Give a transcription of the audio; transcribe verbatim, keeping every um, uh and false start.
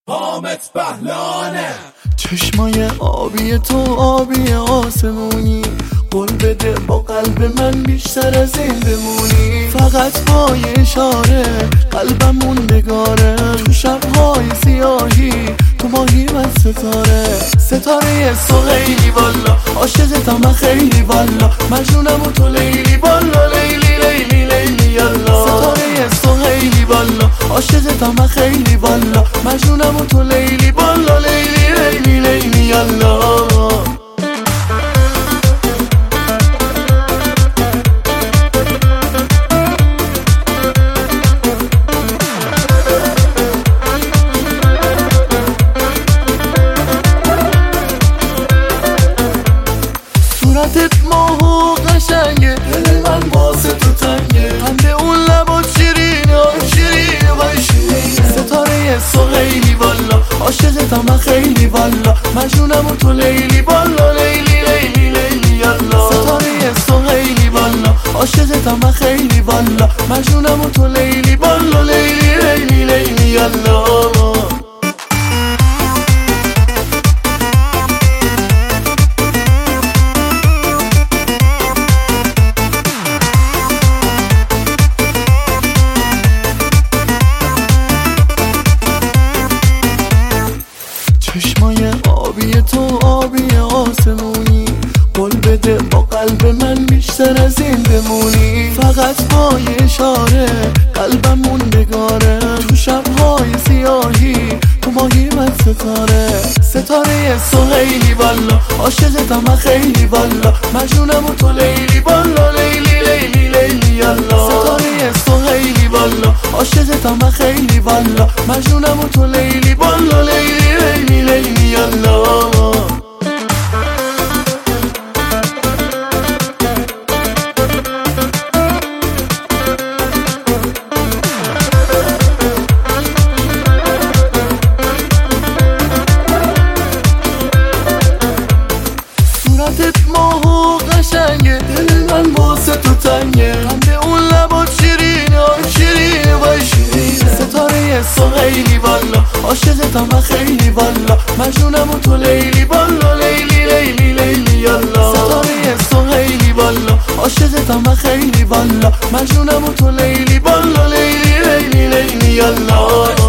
حامد بهلانه. چشمای آبی تو آبی آسمونی، قول بده با قلب من بیشتر از این بمونی. فقط با یه اشاره قلبم موندگاره، تو شبهای سیاهی تو ماهی من ستاره. ستاره سهیلی والا، عاشقتم من خیلی والا، مجنونم و تو لیلی والا، لیلی لیلی لیلی یالا. ستاره سهیلی والا، عاشقتم من خیلی والا، مجنونم و تو لیلی والا، لیلی لیلی لیلی یالا. صورتت ماه و قشنگه، دل من واسه تو تنگه، خنده اون لبات شیرینه شیرینه وای شیرینه. ستاره سهیلی والا، عاشقتم من خیلی والا، مجنونم و تو لیلی والا، لیلی لیلی لیلی یالا. ستاره سهیلی والا، عاشقتم من خیلی والا، مجنونم و تو لیلی والا، لیلی لیلی لیلی یالا. چشمای آبی تو آبی آسمونی، قول بده با قلب من بیشتر از این بمونی. فقط با یه اشاره قلبم موندگاره، تو شبهای سیاهی تو ماهی من ستاره. ستاره سهیلی والا، عاشقتم من خیلی والا، مجنونم و تو لیلی والا، لیلی لیلی لیلی یالا. ستاره سهیلی والا، عاشقتم من خیلی والا، مجنونم و تو لیلی والا، لیلی لیلی لیلی یالا. صورتت ماه و قشنگه، دل من واسه تو تنگه، خنده اون لبات شیرینه شیرینه وای شیرینه. ستاره سهیلی والا، عاشقتم من خیلی والا، مجنونم و تو لیلی والا، لیلی لیلی لیلی یالا. ستاره سهیلی والا، عاشقتم من خیلی والا، مجنونم و تو لیلی والا، لیلی لیلی لیلی یالا.